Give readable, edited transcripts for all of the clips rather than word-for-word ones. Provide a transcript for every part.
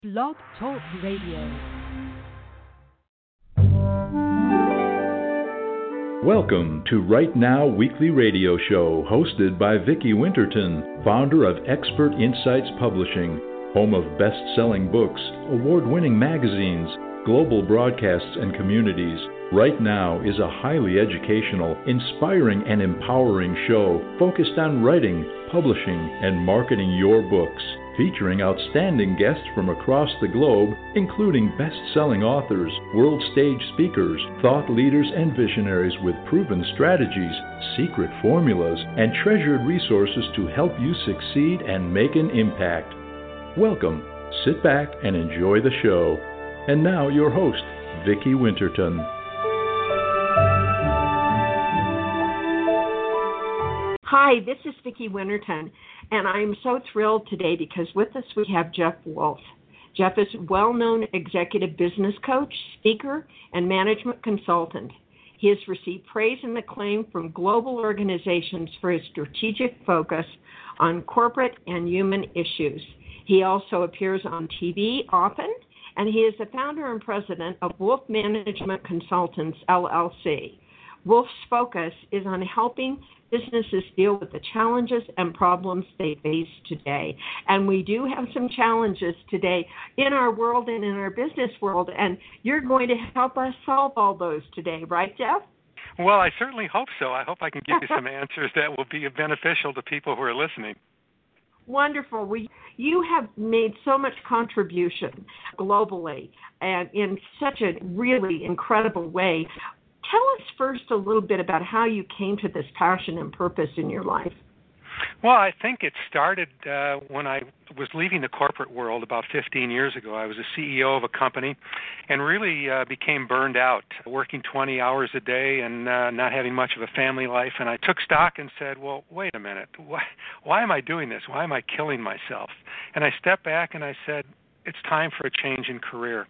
Blog Talk Radio. Welcome to Right Now Weekly Radio Show, hosted by Vicki Winterton, founder of Expert Insights Publishing, home of best-selling books, award-winning magazines, global broadcasts, and communities. Right Now is a highly educational, inspiring, and empowering show focused on writing, publishing, and marketing your books, featuring outstanding guests from across the globe, including best-selling authors, world stage speakers, thought leaders, and visionaries with proven strategies, secret formulas, and treasured resources to help you succeed and make an impact. Welcome, sit back, and enjoy the show. And now your host, Vicki Winterton. Hi, this is Vicki Winterton, and I'm so thrilled today because with us we have Jeff Wolf. Jeff is a well-known executive business coach, speaker, and management consultant. He has received praise and acclaim from global organizations for his strategic focus on corporate and human issues. He also appears on TV often, and he is the founder and president of Wolf Management Consultants, LLC. Wolf's focus is on helping businesses deal with the challenges and problems they face today. And we do have some challenges today in our world and in our business world, and you're going to help us solve all those today, right, Jeff? Well, I certainly hope so. I hope I can give you some answers that will be beneficial to people who are listening. Wonderful. You have made so much contribution globally and in such a really incredible way. Tell us first a little bit about how you came to this passion and purpose in your life. Well, I think it started when I was leaving the corporate world about 15 years ago. I was a CEO of a company and really became burned out, working 20 hours a day and not having much of a family life. And I took stock and said, well, wait a minute, why am I doing this? Why am I killing myself? And I stepped back and I said, it's time for a change in career.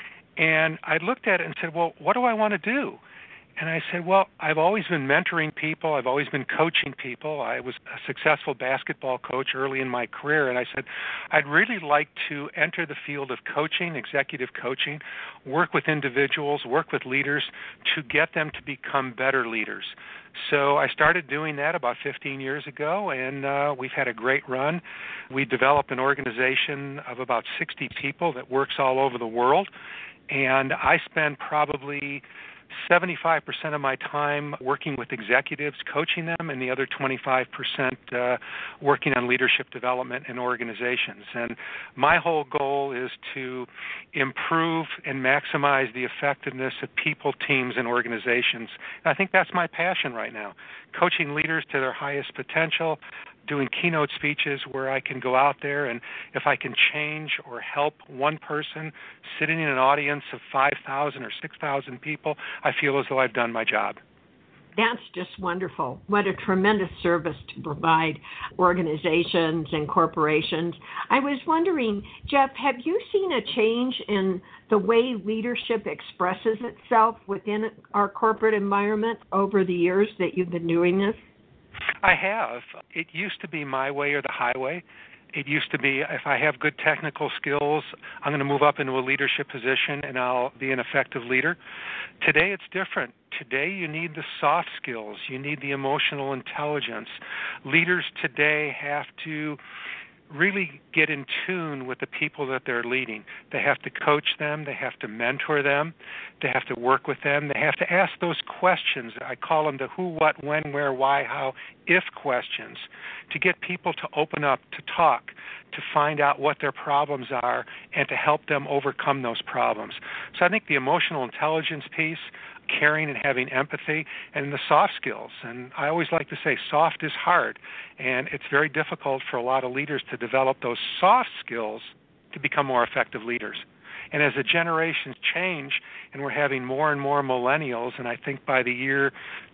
And I looked at it and said, well, what do I want to do? And I said, well, I've always been mentoring people. I've always been coaching people. I was a successful basketball coach early in my career. And I said, I'd really like to enter the field of coaching, executive coaching, work with individuals, work with leaders to get them to become better leaders. So I started doing that about 15 years ago, and we've had a great run. We developed an organization of about 60 people that works all over the world. And I spend probably 75% of my time working with executives, coaching them, and the other 25% working on leadership development in organizations. And my whole goal is to improve and maximize the effectiveness of people, teams, and organizations. And I think that's my passion right now, coaching leaders to their highest potential, doing keynote speeches where I can go out there and if I can change or help one person sitting in an audience of 5,000 or 6,000 people, I feel as though I've done my job. That's just wonderful. What a tremendous service to provide organizations and corporations. I was wondering, Jeff, have you seen a change in the way leadership expresses itself within our corporate environment over the years that you've been doing this? I have. It used to be my way or the highway. It used to be if I have good technical skills, I'm going to move up into a leadership position and I'll be an effective leader. Today it's different. Today you need the soft skills. You need the emotional intelligence. Leaders today have to really get in tune with the people that they're leading. They have to coach them. They have to mentor them. They have to work with them. They have to ask those questions. I call them the who, what, when, where, why, how, if questions to get people to open up, to talk, to find out what their problems are, and to help them overcome those problems. So I think the emotional intelligence piece, caring and having empathy, and the soft skills. And I always like to say soft is hard, and it's very difficult for a lot of leaders to develop those soft skills to become more effective leaders. And as the generations change and we're having more and more millennials, and I think by the year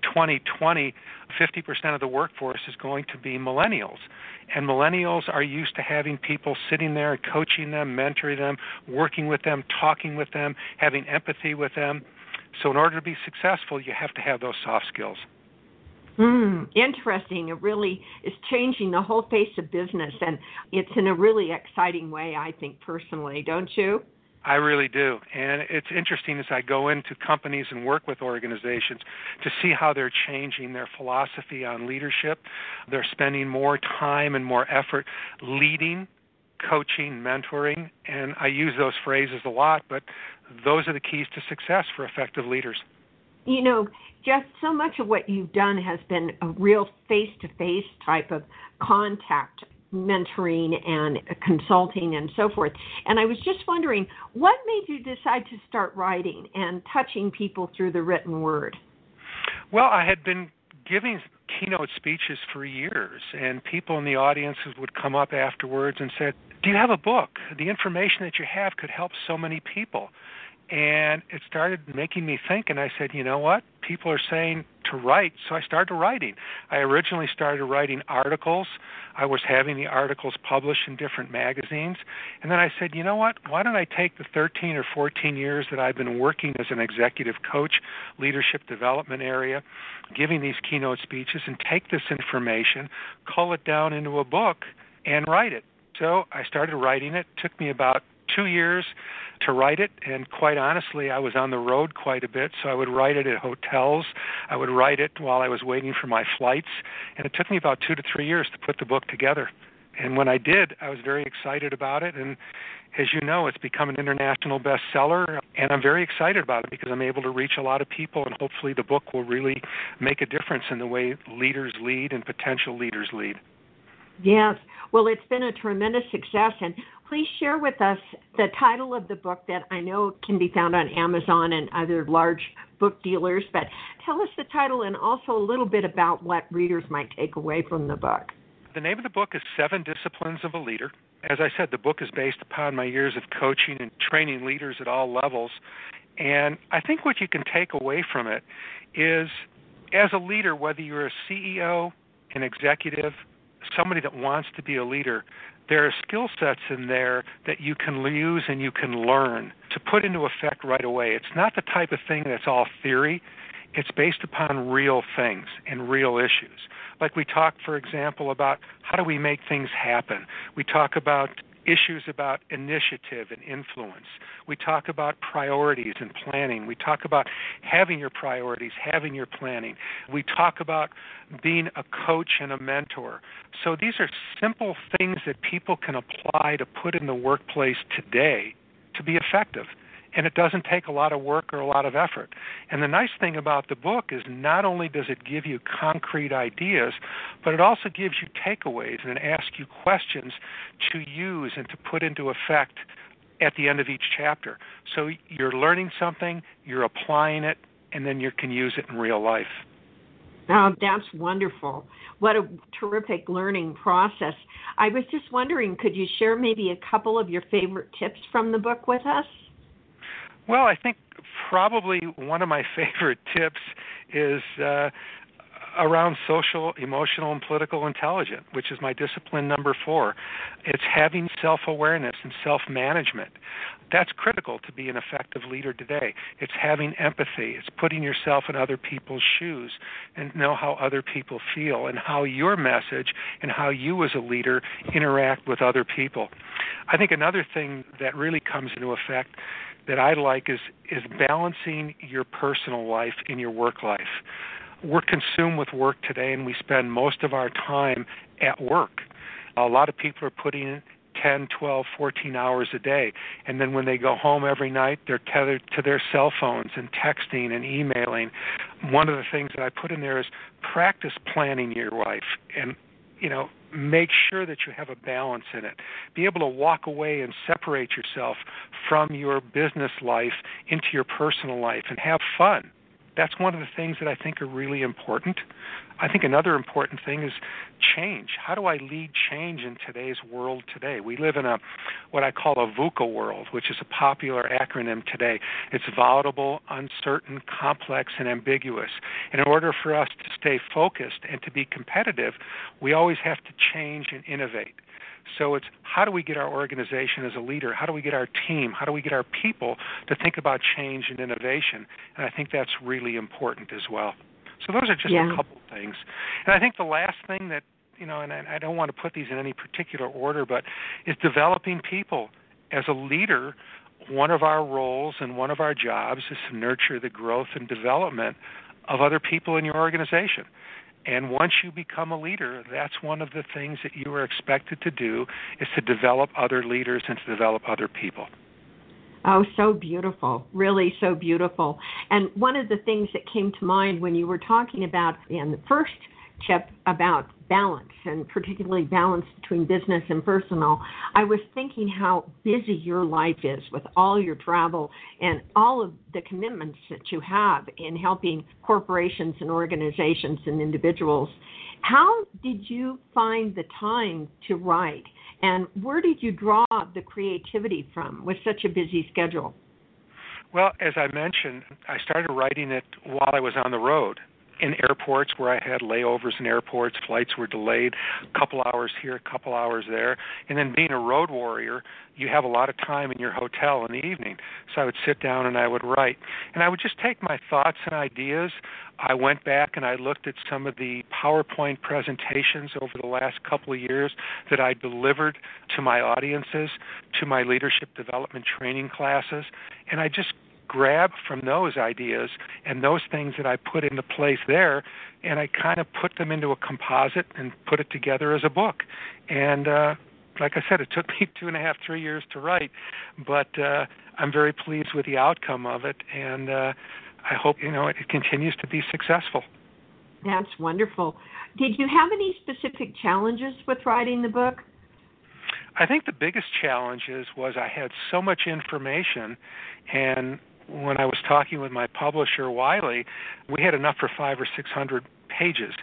2020, 50% of the workforce is going to be millennials. And millennials are used to having people sitting there and coaching them, mentoring them, working with them, talking with them, having empathy with them. So in order to be successful, you have to have those soft skills. Interesting. It really is changing the whole face of business, and it's in a really exciting way, I think, personally, don't you? I really do. And it's interesting as I go into companies and work with organizations to see how they're changing their philosophy on leadership. They're spending more time and more effort leading, coaching, mentoring, and I use those phrases a lot, but those are the keys to success for effective leaders. You know, Jeff, so much of what you've done has been a real face-to-face type of contact, mentoring and consulting and so forth. And I was just wondering, what made you decide to start writing and touching people through the written word? Well, I had been giving keynote speeches for years, and people in the audiences would come up afterwards and said, "Do you have a book? The information that you have could help so many people." And it started making me think, and I said, you know what? People are saying to write, so I started writing. I originally started writing articles. I was having the articles published in different magazines. And then I said, you know what? Why don't I take the 13 or 14 years that I've been working as an executive coach, leadership development area, giving these keynote speeches, and take this information, cull it down into a book, and write it. So I started writing it. It took me about 2 years to write it, and quite honestly, I was on the road quite a bit, so I would write it at hotels. I would write it while I was waiting for my flights, and it took me about 2 to 3 years to put the book together. And when I did, I was very excited about it, and as you know, it's become an international bestseller, and I'm very excited about it because I'm able to reach a lot of people, and hopefully the book will really make a difference in the way leaders lead and potential leaders lead. Yes. Well, it's been a tremendous success, and please share with us the title of the book that I know can be found on Amazon and other large book dealers, but tell us the title and also a little bit about what readers might take away from the book. The name of the book is 7 Disciplines of a Leader. As I said, the book is based upon my years of coaching and training leaders at all levels, and I think what you can take away from it is, as a leader, whether you're a CEO, an executive, somebody that wants to be a leader, there are skill sets in there that you can use and you can learn to put into effect right away. It's not the type of thing that's all theory. It's based upon real things and real issues. Like we talk, for example, about how do we make things happen. We talk about issues about initiative and influence. We talk about priorities and planning. We talk about having your priorities, having your planning. We talk about being a coach and a mentor. So these are simple things that people can apply to put in the workplace today to be effective. And it doesn't take a lot of work or a lot of effort. And the nice thing about the book is not only does it give you concrete ideas, but it also gives you takeaways and asks you questions to use and to put into effect at the end of each chapter. So you're learning something, you're applying it, and then you can use it in real life. Oh, that's wonderful. What a terrific learning process. I was just wondering, could you share maybe a couple of your favorite tips from the book with us? Well, I think probably one of my favorite tips is around social, emotional, and political intelligence, which is my discipline number 4. It's having self-awareness and self-management. That's critical to be an effective leader today. It's having empathy. It's putting yourself in other people's shoes and know how other people feel and how your message and how you as a leader interact with other people. I think another thing that really comes into effect that I like is balancing your personal life in your work life. We're consumed with work today, and we spend most of our time at work. A lot of people are putting in 10, 12, 14 hours a day, and then when they go home every night, they're tethered to their cell phones and texting and emailing. One of the things that I put in there is practice planning your life and make sure that you have a balance in it. Be able to walk away and separate yourself from your business life into your personal life and have fun. That's one of the things that I think are really important. I think another important thing is change. How do I lead change in today's world today? We live in what I call a VUCA world, which is a popular acronym today. It's volatile, uncertain, complex, and ambiguous. And in order for us to stay focused and to be competitive, we always have to change and innovate. So it's how do we get our organization as a leader? How do we get our team? How do we get our people to think about change and innovation? And I think that's really important as well. So those are just a couple things. And I think the last thing that, and I don't want to put these in any particular order, but is developing people. As a leader, one of our roles and one of our jobs is to nurture the growth and development of other people in your organization. And once you become a leader, that's one of the things that you are expected to do, is to develop other leaders and to develop other people. Oh, so beautiful. Really so beautiful. And one of the things that came to mind when you were talking about in the first tip about balance, and particularly balance between business and personal, I was thinking how busy your life is with all your travel and all of the commitments that you have in helping corporations and organizations and individuals. How did you find the time to write? And where did you draw the creativity from with such a busy schedule? Well, as I mentioned, I started writing it while I was on the road. In airports where I had layovers in airports, flights were delayed, a couple hours here, a couple hours there. And then being a road warrior, you have a lot of time in your hotel in the evening. So I would sit down and I would write. And I would just take my thoughts and ideas. I went back and I looked at some of the PowerPoint presentations over the last couple of years that I delivered to my audiences, to my leadership development training classes. And I just grab from those ideas and those things that I put into place there, and I kind of put them into a composite and put it together as a book. And like I said, it took me 2.5, 3 years to write, but I'm very pleased with the outcome of it, and I hope it continues to be successful. That's wonderful. Did you have any specific challenges with writing the book? I think the biggest challenges was I had so much information, and when I was talking with my publisher, Wiley, we had enough for 500 or 600 pages.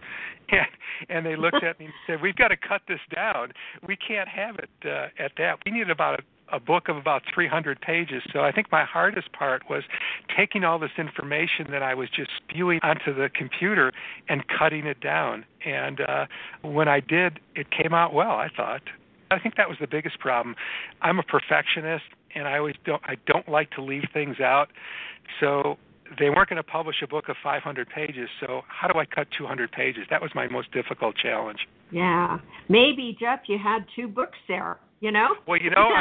And they looked at me and said, we've got to cut this down. We can't have it at that. We need about a book of about 300 pages. So I think my hardest part was taking all this information that I was just spewing onto the computer and cutting it down. And when I did, it came out well, I thought. I think that was the biggest problem. I'm a perfectionist, and I don't like to leave things out. So they weren't going to publish a book of 500 pages, so how do I cut 200 pages? That was my most difficult challenge. Yeah. Maybe, Jeff, you had 2 books there, Well,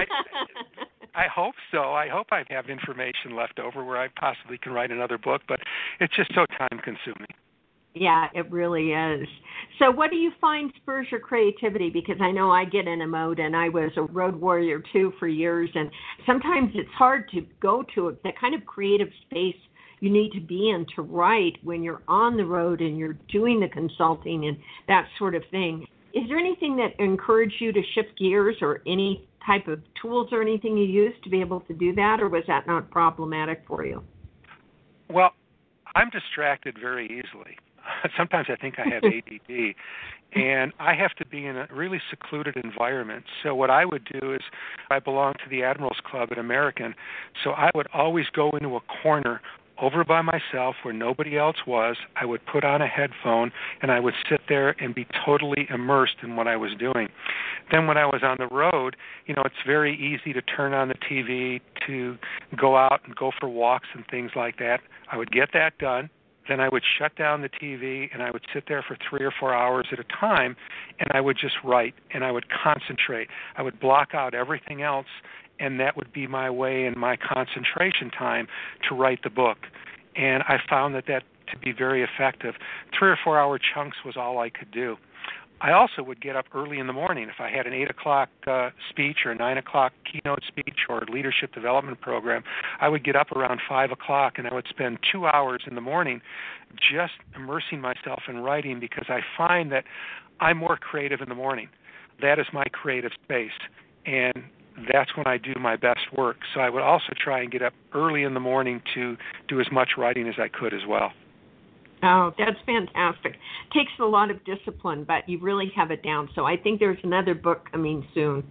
I hope so. I hope I have information left over where I possibly can write another book, but it's just so time-consuming. Yeah, it really is. So what do you find spurs your creativity? Because I know I get in a mode, and I was a road warrior, too, for years, and sometimes it's hard to go to the kind of creative space you need to be in to write when you're on the road and you're doing the consulting and that sort of thing. Is there anything that encouraged you to shift gears, or any type of tools or anything you used to be able to do that, or was that not problematic for you? Well, I'm distracted very easily. Sometimes I think I have ADD, and I have to be in a really secluded environment. So what I would do is, I belong to the Admirals Club at American, so I would always go into a corner over by myself where nobody else was. I would put on a headphone, and I would sit there and be totally immersed in what I was doing. Then when I was on the road, it's very easy to turn on the TV, to go out and go for walks and things like that. I would get that done. Then I would shut down the TV, and I would sit there for 3 or 4 hours at a time, and I would just write, and I would concentrate. I would block out everything else, and that would be my way and my concentration time to write the book. And I found that to be very effective. 3 or 4 hour chunks was all I could do. I also would get up early in the morning. If I had an 8 o'clock speech or a 9 o'clock keynote speech or a leadership development program, I would get up around 5 o'clock, and I would spend 2 hours in the morning just immersing myself in writing, because I find that I'm more creative in the morning. That is my creative space, and that's when I do my best work. So I would also try and get up early in the morning to do as much writing as I could as well. Oh, that's fantastic. Takes a lot of discipline, but you really have it down. So I think there's another book coming soon.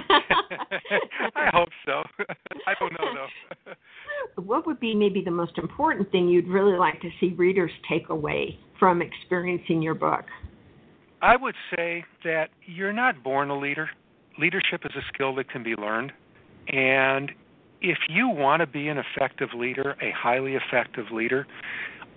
I hope so. I don't know, though. What would be maybe the most important thing you'd really like to see readers take away from experiencing your book? I would say that you're not born a leader. Leadership is a skill that can be learned. And if you want to be an effective leader, a highly effective leader,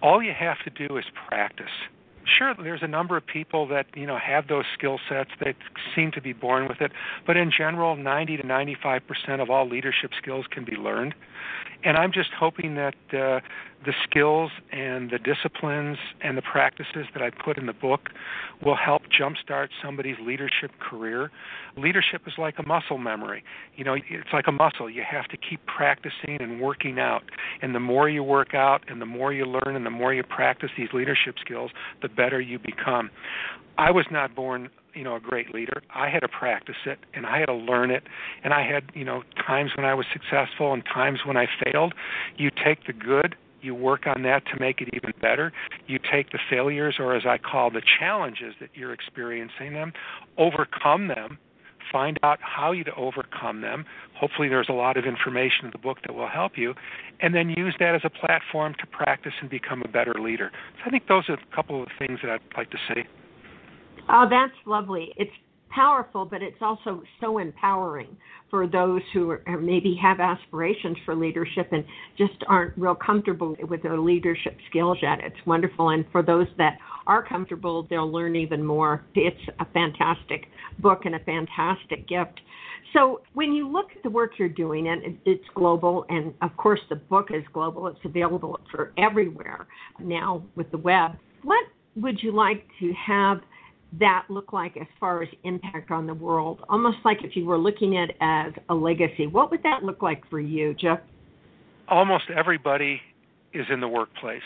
All you have to do is practice. Sure, there's a number of people that, have those skill sets that seem to be born with it, but in general, 90 to 95% of all leadership skills can be learned. And I'm just hoping that the skills and the disciplines and the practices that I put in the book will help jumpstart somebody's leadership career. Leadership is like a muscle memory. It's like a muscle. You have to keep practicing and working out. And the more you work out and the more you learn and the more you practice these leadership skills, the better you become. I was not born a great leader. I had to practice it, and I had to learn it, and I had, times when I was successful and times when I failed. You take the good, you work on that to make it even better. You take the failures, or as I call the challenges that you're experiencing them, overcome them, find out how to overcome them. Hopefully there's a lot of information in the book that will help you, and then use that as a platform to practice and become a better leader. So I think those are a couple of things that I'd like to say. Oh, that's lovely. It's powerful, but it's also so empowering for those who maybe have aspirations for leadership and just aren't real comfortable with their leadership skills yet. It's wonderful. And for those that are comfortable, they'll learn even more. It's a fantastic book and a fantastic gift. So when you look at the work you're doing, and it's global, and of course the book is global, it's available for everywhere now with the web, what would you like to have that look like as far as impact on the world? Almost like if you were looking at it as a legacy, what would that look like for you, Jeff? Almost everybody is in the workplace.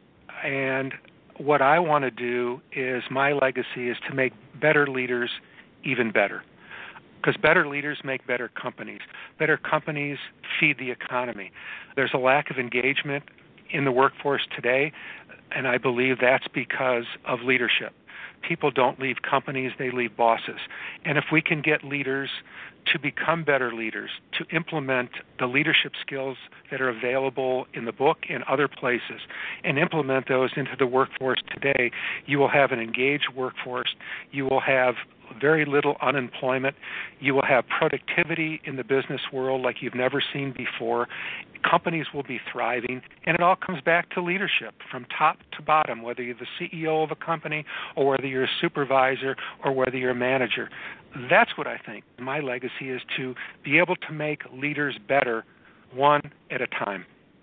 And what I want to do is, my legacy is to make better leaders even better. Because better leaders make better companies. Better companies feed the economy. There's a lack of engagement in the workforce today, and I believe that's because of leadership. People don't leave companies, they leave bosses. And if we can get leaders to become better leaders, to implement the leadership skills that are available in the book and other places, and implement those into the workforce today, you will have an engaged workforce. You will have very little unemployment. You will have productivity in the business world like you've never seen before. Companies will be thriving, and it all comes back to leadership from top to bottom, whether you're the CEO of a company or whether you're a supervisor or whether you're a manager. That's what I think my legacy is, to be able to make leaders better one at a time.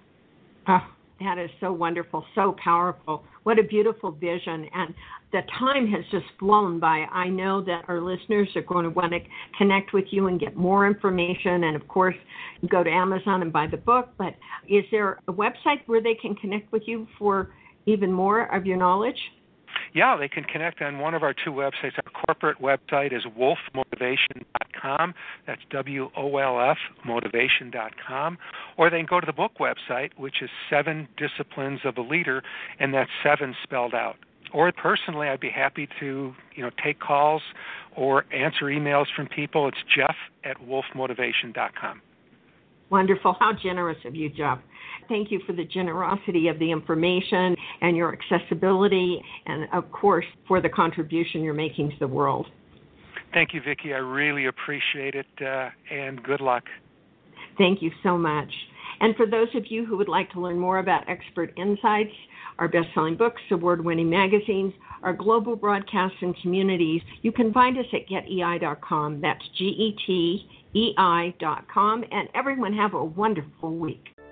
Oh, that is so wonderful, so powerful. What a beautiful vision. And the time has just flown by. I know that our listeners are going to want to connect with you and get more information. And, of course, go to Amazon and buy the book. But is there a website where they can connect with you for even more of your knowledge? Yeah, they can connect on one of our two websites. Our corporate website is wolfmotivation.com. That's WOLF, motivation.com. Or they can go to the book website, which is 7 Disciplines of a Leader, and that's 7 spelled out. Or personally, I'd be happy to, take calls or answer emails from people. It's jeff@wolfmotivation.com. Wonderful. How generous of you, Jeff. Thank you for the generosity of the information and your accessibility, and, of course, for the contribution you're making to the world. Thank you, Vicki. I really appreciate it, and good luck. Thank you so much. And for those of you who would like to learn more about Expert Insights, our best-selling books, award-winning magazines, our global broadcasts and communities, you can find us at getei.com. That's GETEI.com. And everyone have a wonderful week.